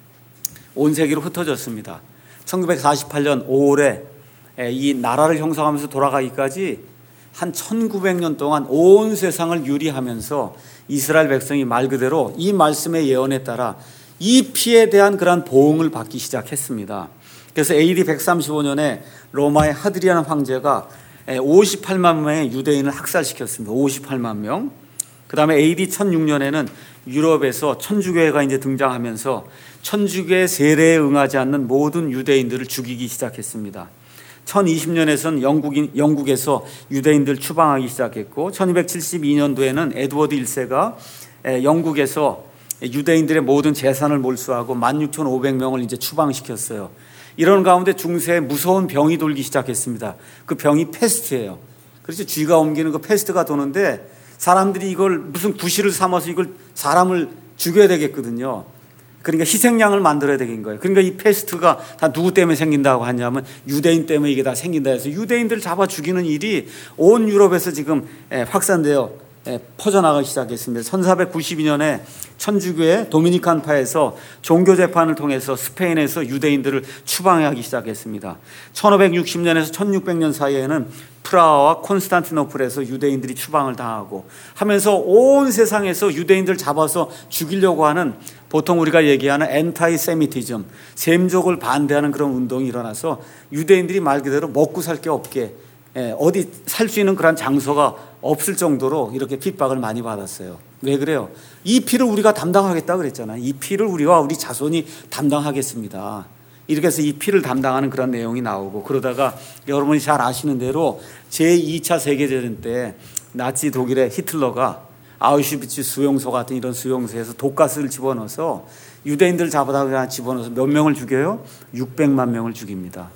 온 세계로 흩어졌습니다. 1948년 5월에 이 나라를 형성하면서 돌아가기까지 한 1900년 동안 온 세상을 유리하면서 이스라엘 백성이 말 그대로 이 말씀의 예언에 따라 이 피에 대한 그러한 보응을 받기 시작했습니다. 그래서 AD 135년에 로마의 하드리안 황제가 58만 명의 유대인을 학살시켰습니다. 58만 명. 그 다음에 AD 1006년에는 유럽에서 천주교회가 이제 등장하면서 천주교의 세례에 응하지 않는 모든 유대인들을 죽이기 시작했습니다. 1020년에서는 영국에서 유대인들 추방하기 시작했고 1272년도에는 에드워드 1세가 영국에서 유대인들의 모든 재산을 몰수하고 16,500명을 이제 추방시켰어요. 이런 가운데 중세에 무서운 병이 돌기 시작했습니다. 그 병이 패스트예요. 그래서 쥐가 옮기는 그 패스트가 도는데 사람들이 이걸 무슨 구실을 삼아서 이걸 사람을 죽여야 되겠거든요. 그러니까 희생양을 만들어야 되는 거예요. 그러니까 이 패스트가 다 누구 때문에 생긴다고 하냐면 유대인 때문에 이게 다 생긴다 해서 유대인들을 잡아 죽이는 일이 온 유럽에서 지금 확산되어 퍼져나가기 시작했습니다. 1492년에 천주교의 도미니칸파에서 종교재판을 통해서 스페인에서 유대인들을 추방하기 시작했습니다. 1560년에서 1600년 사이에는 프라하와 콘스탄티노플에서 유대인들이 추방을 당하고 하면서 온 세상에서 유대인들 잡아서 죽이려고 하는 보통 우리가 얘기하는 엔타이 세미티즘, 셈족을 반대하는 그런 운동이 일어나서 유대인들이 말 그대로 먹고 살 게 없게 어디 살 수 있는 그런 장소가 없을 정도로 이렇게 핍박을 많이 받았어요. 왜 그래요? 이 피를 우리가 담당하겠다 그랬잖아요. 이 피를 우리와 우리 자손이 담당하겠습니다. 이렇게 해서 이 피를 담당하는 그런 내용이 나오고, 그러다가 여러분이 잘 아시는 대로 제2차 세계대전 때 나치 독일의 히틀러가 아우슈비츠 수용소 같은 이런 수용소에서 독가스를 집어넣어서 유대인들 잡아다가 집어넣어서 몇 명을 죽여요? 600만 명을 죽입니다.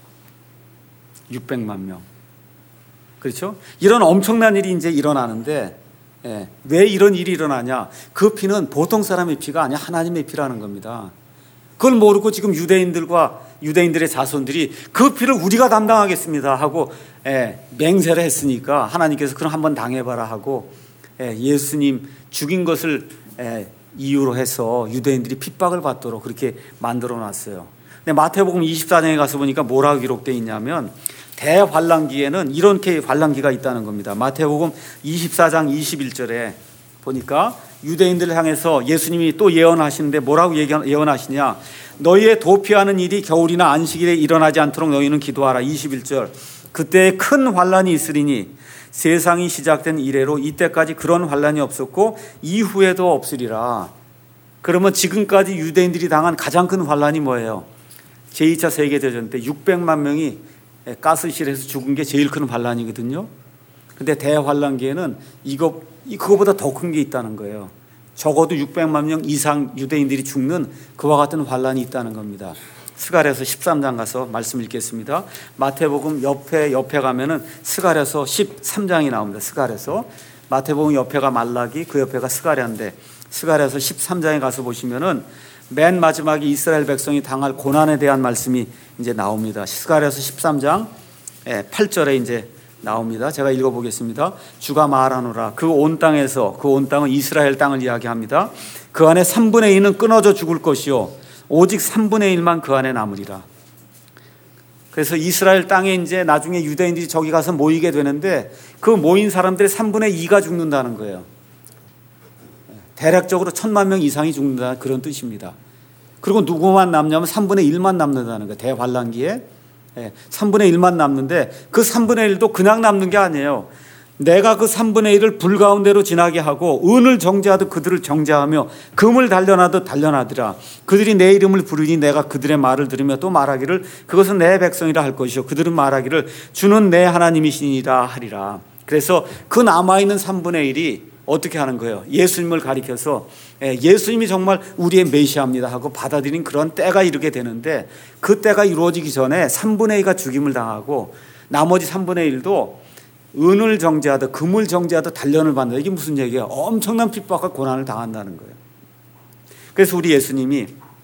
600만 명. 그렇죠? 이런 엄청난 일이 이제 일어나는데 왜 이런 일이 일어나냐? 그 피는 보통 사람의 피가 아니야. 하나님의 피라는 겁니다. 그걸 모르고 지금 유대인들의 자손들이 그 피를 우리가 담당하겠습니다 하고 맹세를 했으니까 하나님께서 그럼 한번 당해봐라 하고 예수님 죽인 것을 이유로 해서 유대인들이 핍박을 받도록 그렇게 만들어 놨어요. 근데 마태복음 24장에 가서 보니까 뭐라고 기록되어 있냐면 대환란기에는 이렇게 환란기가 있다는 겁니다. 마태복음 24장 21절에 보니까 유대인들을 향해서 예수님이 또 예언하시는데 뭐라고 예언하시냐? 너희의 도피하는 일이 겨울이나 안식일에 일어나지 않도록 너희는 기도하라. 21절. 그때 큰 환란이 있으리니 세상이 시작된 이래로 이때까지 그런 환란이 없었고 이후에도 없으리라. 그러면 지금까지 유대인들이 당한 가장 큰 환란이 뭐예요? 제2차 세계대전 때 600만 명이 가스실에서 죽은 게 제일 큰 환란이거든요. 근데 대환란기에는 그거보다 더 큰 게 있다는 거예요. 적어도 600만 명 이상 유대인들이 죽는 그와 같은 환란이 있다는 겁니다. 스가랴서 13장 가서 말씀 읽겠습니다. 마태복음 옆에 가면은 스가랴서 13장이 나옵니다. 스가랴서 마태복음 옆에가 말라기, 그 옆에가 스가랴인데 스가랴서 13장에 가서 보시면은 맨 마지막에 이스라엘 백성이 당할 고난에 대한 말씀이 이제 나옵니다. 스가랴서 13장 8절에 이제 나옵니다. 제가 읽어보겠습니다. 주가 말하노라. 그 온 땅에서, 그 온 땅은 이스라엘 땅을 이야기합니다. 그 안에 3분의 2는 끊어져 죽을 것이요 오직 3분의 1만 그 안에 남으리라. 그래서 이스라엘 땅에 이제 나중에 유대인들이 저기 가서 모이게 되는데 그 모인 사람들의 3분의 2가 죽는다는 거예요. 대략적으로 1000만 명 이상이 죽는다, 그런 뜻입니다. 그리고 누구만 남냐면 3분의 1만 남는다는 거예요. 대환란기에 3분의 1만 남는데 그 3분의 1도 그냥 남는 게 아니에요. 내가 그 3분의 1을 불 가운데로 지나게 하고 은을 정죄하듯 그들을 정죄하며 금을 단련하듯 단련하더라. 그들이 내 이름을 부르니 내가 그들의 말을 들으며 또 말하기를 그것은 내 백성이라 할 것이요 그들은 말하기를 주는 내 하나님이시니라 하리라. 그래서 그 남아있는 3분의 1이 어떻게 하는 거예요? 예수님을 가리켜서 예수님이 정말 우리의 메시아입니다 하고 받아들인 그런 때가 이르게 되는데 그 때가 이루어지기 전에 3분의 2가 죽임을 당하고 나머지 3분의 1도 은을 정죄하듯 금을 정죄하듯 단련을 받는다. 이게 무슨 얘기예요? 엄청난 핍박과 고난을 당한다는 거예요. 그래서 우리 예수님이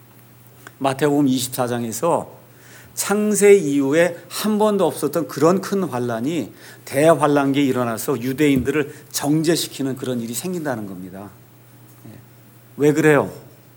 마태복음 24장에서 창세 이후에 한 번도 없었던 그런 큰 환란이 대환란기에 일어나서 유대인들을 정죄시키는 그런 일이 생긴다는 겁니다. 왜 그래요?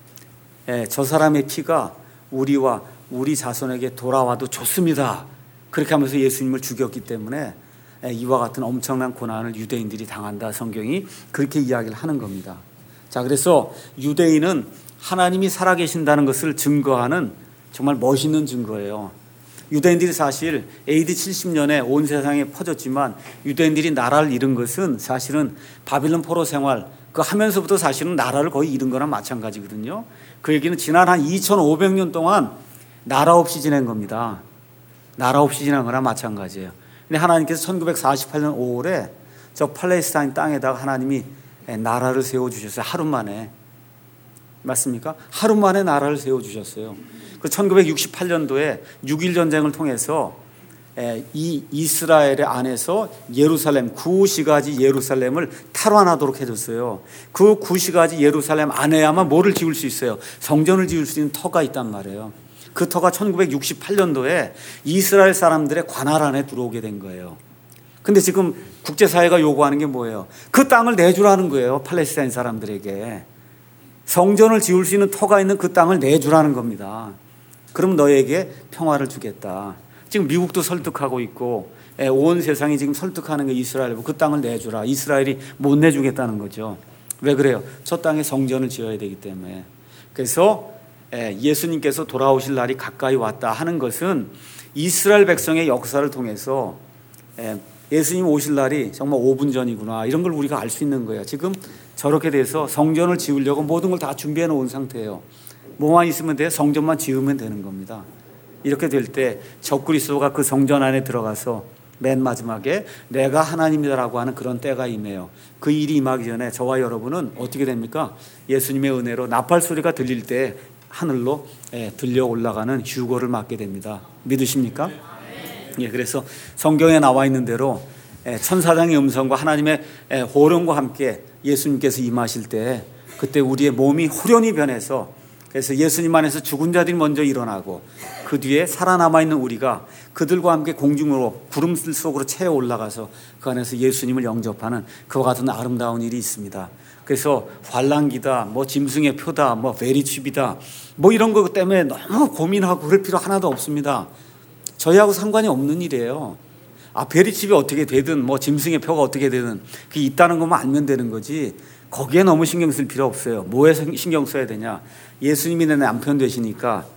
저 사람의 피가 우리와 우리 자손에게 돌아와도 좋습니다. 그렇게 하면서 예수님을 죽였기 때문에 이와 같은 엄청난 고난을 유대인들이 당한다. 성경이 그렇게 이야기를 하는 겁니다. 자, 그래서 유대인은 하나님이 살아계신다는 것을 증거하는 정말 멋있는 증거예요. 유대인들이 사실 AD 70년에 온 세상에 퍼졌지만 유대인들이 나라를 잃은 것은 사실은 바빌론 포로 생활 그 하면서부터 사실은 나라를 거의 잃은 거나 마찬가지거든요. 그 얘기는 지난 한 2500년 동안 나라 없이 지낸 겁니다. 나라 없이 지낸 거나 마찬가지예요. 근데 하나님께서 1948년 5월에 저 팔레스타인 땅에다가 하나님이 나라를 세워주셨어요. 하루 만에. 맞습니까? 하루 만에 나라를 세워주셨어요. 그 1968년도에 6.1 전쟁을 통해서 이 이스라엘 안에서 예루살렘 구시가지 예루살렘을 탈환하도록 해줬어요. 그 구시가지 예루살렘 안에야만 뭐를 지을 수 있어요? 성전을 지을 수 있는 터가 있단 말이에요. 그 터가 1968년도에 이스라엘 사람들의 관할 안에 들어오게 된 거예요. 근데 지금 국제사회가 요구하는 게 뭐예요? 그 땅을 내주라는 거예요. 팔레스타인 사람들에게. 성전을 지을 수 있는 터가 있는 그 땅을 내주라는 겁니다. 그럼 너에게 평화를 주겠다. 지금 미국도 설득하고 있고 온 세상이 지금 설득하는 게 이스라엘이고 그 땅을 내주라. 이스라엘이 못 내주겠다는 거죠. 왜 그래요? 저 땅에 성전을 지어야 되기 때문에. 그래서 예수님께서 돌아오실 날이 가까이 왔다 하는 것은 이스라엘 백성의 역사를 통해서 예수님 오실 날이 정말 5분 전이구나 이런 걸 우리가 알 수 있는 거예요. 지금 저렇게 돼서 성전을 지으려고 모든 걸 다 준비해 놓은 상태예요. 뭐만 있으면 돼요? 성전만 지으면 되는 겁니다. 이렇게 될 때 적그리스도가 그 성전 안에 들어가서 맨 마지막에 내가 하나님이다라고 하는 그런 때가 임해요. 그 일이 임하기 전에 저와 여러분은 어떻게 됩니까? 예수님의 은혜로 나팔 소리가 들릴 때 하늘로 들려 올라가는 휴거를 맞게 됩니다. 믿으십니까? 예, 그래서 성경에 나와 있는 대로 천사장의 음성과 하나님의 호령과 함께 예수님께서 임하실 때 그때 우리의 몸이 호련히 변해서 그래서 예수님 안에서 죽은 자들이 먼저 일어나고 그 뒤에 살아남아 있는 우리가 그들과 함께 공중으로 구름 속으로 채워 올라가서 그 안에서 예수님을 영접하는 그와 같은 아름다운 일이 있습니다. 그래서 환란기다, 뭐 짐승의 표다, 뭐 베리칩이다, 뭐 이런 것 때문에 너무 고민하고 그럴 필요 하나도 없습니다. 저희하고 상관이 없는 일이에요. 베리칩이 어떻게 되든 뭐 짐승의 표가 어떻게 되든 그게 있다는 것만 알면 되는 거지 거기에 너무 신경 쓸 필요 없어요. 뭐에 신경 써야 되냐? 예수님이 내 남편 되시니까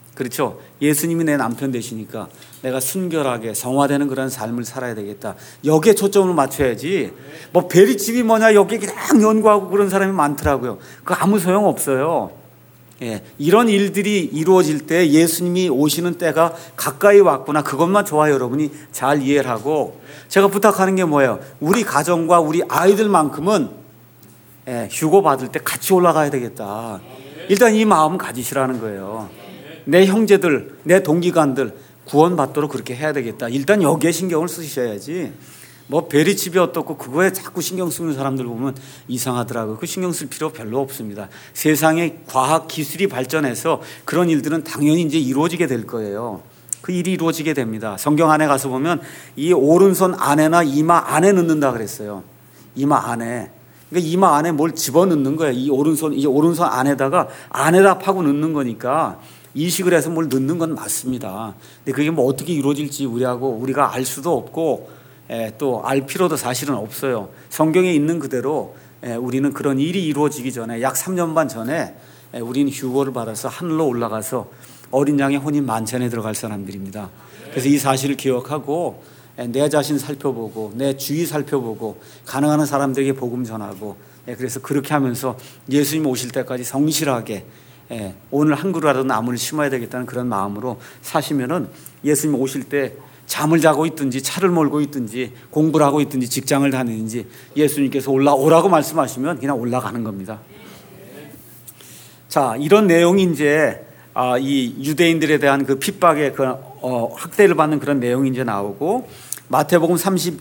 그렇죠? 예수님이 내 남편 되시니까 내가 순결하게 성화되는 그런 삶을 살아야 되겠다. 여기에 초점을 맞춰야지. 뭐 베리집이 뭐냐 여기에 그냥 연구하고 그런 사람이 많더라고요. 그거 아무 소용 없어요. 예, 이런 일들이 이루어질 때 예수님이 오시는 때가 가까이 왔구나. 그것만 좋아요. 여러분이 잘 이해를 하고, 제가 부탁하는 게 뭐예요? 우리 가정과 우리 아이들만큼은 휴고 받을 때 같이 올라가야 되겠다. 일단 이 마음 가지시라는 거예요. 내 형제들, 내 동기간들 구원받도록 그렇게 해야 되겠다. 일단 여기에 신경을 쓰셔야지. 뭐 베리집이 어떻고 그거에 자꾸 신경 쓰는 사람들 보면 이상하더라고요. 그 신경 쓸 필요 별로 없습니다. 세상의 과학 기술이 발전해서 그런 일들은 당연히 이제 이루어지게 될 거예요. 그 일이 이루어지게 됩니다. 성경 안에 가서 보면 이 오른손 안에나 이마 안에 넣는다 그랬어요. 이마 안에. 그러니까 이마 안에 뭘 집어넣는 거예요. 이 오른손 안에다 파고 넣는 거니까 이식을 해서 뭘 넣는 건 맞습니다. 근데 그게 뭐 어떻게 이루어질지 우리가 알 수도 없고 또 알 필요도 사실은 없어요. 성경에 있는 그대로 우리는 그런 일이 이루어지기 전에 약 3년 반 전에 우리는 휴거를 받아서 하늘로 올라가서 어린 양의 혼인 만찬에 들어갈 사람들입니다. 그래서 이 사실을 기억하고 내 자신 살펴보고 내 주위 살펴보고 가능한 사람들에게 복음 전하고, 그래서 그렇게 하면서 예수님 오실 때까지 성실하게 오늘 한 그루라도 나무를 심어야 되겠다는 그런 마음으로 사시면은 예수님 오실 때 잠을 자고 있든지 차를 몰고 있든지 공부를 하고 있든지 직장을 다니든지 예수님께서 올라오라고 말씀하시면 그냥 올라가는 겁니다. 자, 이런 내용이 이제 이 유대인들에 대한 그 핍박의 학대를 받는 그런 내용이 이제 나오고, 마태복음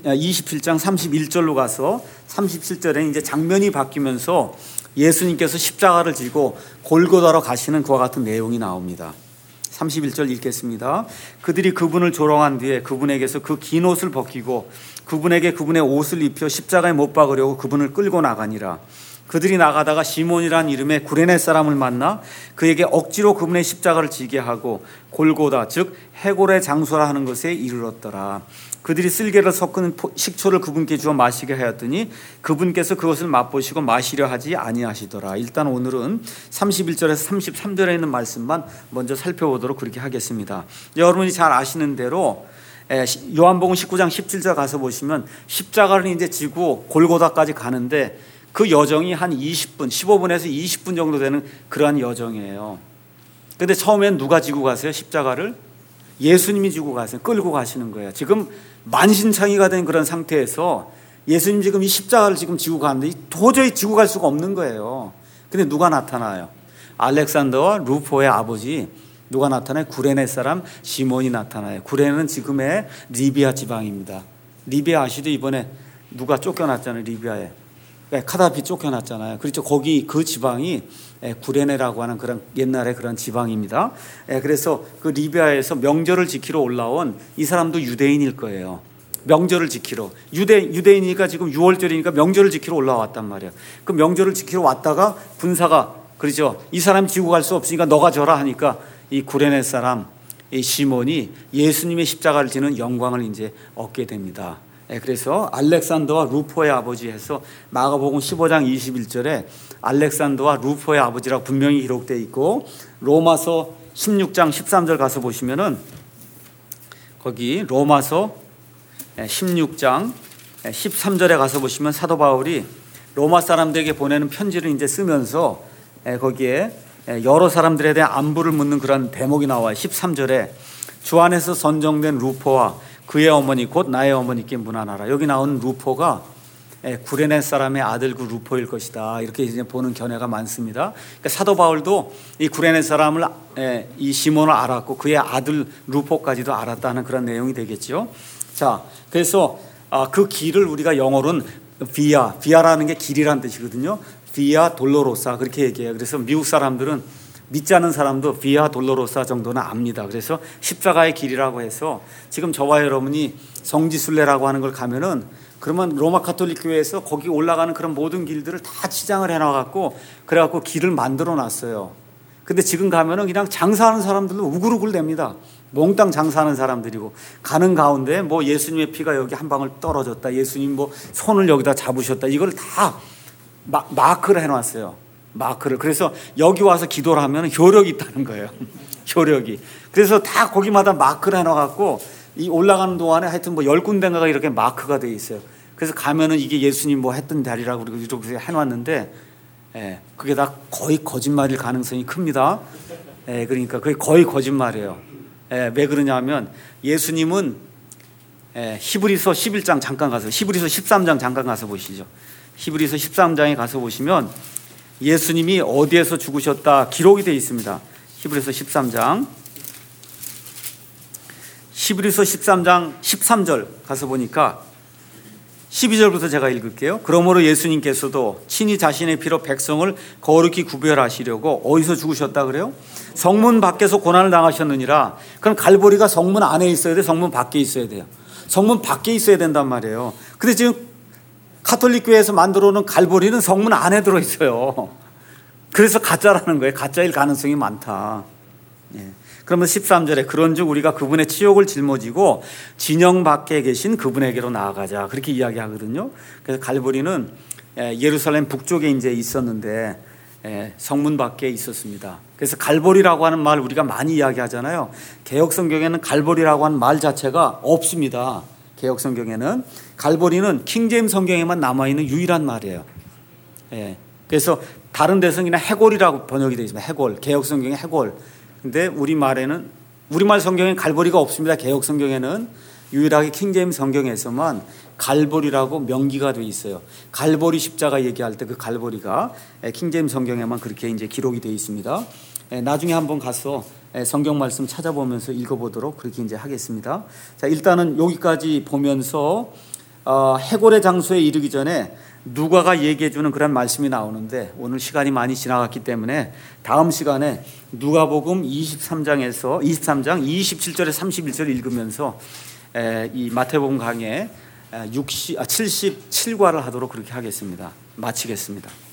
27장 31절로 가서 37절에 이제 장면이 바뀌면서 예수님께서 십자가를 지고 골고다로 가시는 그와 같은 내용이 나옵니다. 31절 읽겠습니다. 그들이 그분을 조롱한 뒤에 그분에게서 그 긴 옷을 벗기고 그분에게 그분의 옷을 입혀 십자가에 못 박으려고 그분을 끌고 나가니라. 그들이 나가다가 시몬이라는 이름의 구레네 사람을 만나 그에게 억지로 그분의 십자가를 지게 하고 골고다, 즉 해골의 장소라 하는 것에 이르렀더라. 그들이 쓸개를 섞은 식초를 그분께 주어 마시게 하였더니 그분께서 그것을 맛보시고 마시려 하지 아니하시더라. 일단 오늘은 31절에서 33절에 있는 말씀만 먼저 살펴보도록 그렇게 하겠습니다. 여러분이 잘 아시는 대로 요한복음 19장 17절 가서 보시면 십자가를 이제 지고 골고다까지 가는데 그 여정이 한 20분, 15분에서 20분 정도 되는 그러한 여정이에요. 근데 처음엔 누가 지고 가세요? 십자가를? 예수님이 지고 가세요. 끌고 가시는 거예요. 지금 만신창이가 된 그런 상태에서 예수님 지금 이 십자가를 지금 지고 가는데 도저히 지고 갈 수가 없는 거예요. 근데 누가 나타나요? 알렉산더와 루포의 아버지 누가 나타나요? 구레네 사람 시몬이 나타나요. 구레네는 지금의 리비아 지방입니다. 리비아 아시죠? 이번에 누가 쫓겨났잖아요. 리비아에. 카다피 쫓겨났잖아요. 그렇죠. 거기 그 지방이 구레네라고 하는 그런 옛날에 그런 지방입니다. 그래서 그 리비아에서 명절을 지키러 올라온 이 사람도 유대인일 거예요. 명절을 지키러 유대인이니까 지금 6월절이니까 명절을 지키러 올라왔단 말이에요. 그 명절을 지키러 왔다가 군사가 그렇죠. 이 사람 지고 갈 수 없으니까 너가 져라 하니까 이 구레네 사람 이 시몬이 예수님의 십자가를 지는 영광을 이제 얻게 됩니다. 그래서 알렉산더와 루포의 아버지 해서 마가복음 15장 21절에 알렉산더와 루포의 아버지라고 분명히 기록되어 있고, 로마서 16장 13절 가서 보시면은 거기 로마서 16장 13절에 가서 보시면 사도 바울이 로마 사람들에게 보내는 편지를 이제 쓰면서 거기에 여러 사람들에 대한 안부를 묻는 그런 대목이 나와요. 13절에 주 안에서 선정된 루포와 그의 어머니 곧 나의 어머니께 문안하라. 여기 나온 루포가 구레네 사람의 아들 그 루포일 것이다. 이렇게 이제 보는 견해가 많습니다. 그러니까 사도 바울도 이 구레네 사람을 이 시몬을 알았고 그의 아들 루포까지도 알았다는 그런 내용이 되겠죠. 자, 그래서 그 길을 우리가 영어로는 비아라는 게 길이라는 뜻이거든요. 비아 돌로로사 그렇게 얘기해요. 그래서 미국 사람들은 믿지 않는 사람도 비아 돌로로사 정도는 압니다. 그래서 십자가의 길이라고 해서 지금 저와 여러분이 성지순례라고 하는 걸 가면은 그러면 로마 가톨릭 교회에서 거기 올라가는 그런 모든 길들을 다 치장을 해놔갖고 그래갖고 길을 만들어 놨어요. 근데 지금 가면은 그냥 장사하는 사람들도 우글우글 됩니다. 몽땅 장사하는 사람들이고 가는 가운데 뭐 예수님의 피가 여기 한 방울 떨어졌다. 예수님 뭐 손을 여기다 잡으셨다. 이걸 다 마크를 해놨어요. 마크를. 그래서 여기 와서 기도를 하면 효력이 있다는 거예요. 효력이. 그래서 다 거기마다 마크를 해놔갖고 이 올라가는 동안에 하여튼 뭐 10군데인가가 이렇게 마크가 돼 있어요. 그래서 가면은 이게 예수님 뭐 했던 자리라고 그리고 이렇게 해놨는데, 그게 다 거의 거짓말일 가능성이 큽니다. 그러니까 그게 거의 거짓말이에요. 왜 그러냐면 예수님은 히브리서 11장 잠깐 가서, 히브리서 13장 잠깐 가서 보시죠. 히브리서 13장에 가서 보시면 예수님이 어디에서 죽으셨다 기록이 되어 있습니다. 히브리서 13장 13절 가서 보니까 12절부터 제가 읽을게요. 그러므로 예수님께서도 친히 자신의 피로 백성을 거룩히 구별하시려고 어디서 죽으셨다 그래요? 성문 밖에서 고난을 당하셨느니라. 그럼 갈보리가 성문 안에 있어야 돼? 성문 밖에 있어야 돼요? 성문 밖에 있어야 된단 말이에요. 근데 지금 가톨릭 교회에서 만들어 놓은 갈보리는 성문 안에 들어있어요. 그래서 가짜라는 거예요. 가짜일 가능성이 많다. 그러면 13절에 그런즉 우리가 그분의 치욕을 짊어지고 진영 밖에 계신 그분에게로 나아가자, 그렇게 이야기하거든요. 그래서 갈보리는 예루살렘 북쪽에 이제 있었는데 성문 밖에 있었습니다. 그래서 갈보리라고 하는 말 우리가 많이 이야기하잖아요. 개역 성경에는 갈보리라고 하는 말 자체가 없습니다. 개역 성경에는 갈보리는 킹제임스 성경에만 남아있는 유일한 말이에요. 그래서 다른 데서는 그냥 해골이라고 번역이 되어 있습니다. 해골, 개역 성경에 해골. 근데 우리말 성경에 갈보리가 없습니다. 개역 성경에는 유일하게 킹제임스 성경에서만 갈보리라고 명기가 되어 있어요. 갈보리 십자가 얘기할 때 그 갈보리가 킹제임스 성경에만 그렇게 이제 기록이 되어 있습니다. 나중에 한번 가서 성경 말씀 찾아보면서 읽어보도록 그렇게 이제 하겠습니다. 자, 일단은 여기까지 보면서 해골의 장소에 이르기 전에 누가가 얘기해주는 그런 말씀이 나오는데, 오늘 시간이 많이 지나갔기 때문에 다음 시간에 누가복음 23장 27절에 31절 읽으면서 이 마태복음 강의 77과를 하도록 그렇게 하겠습니다. 마치겠습니다.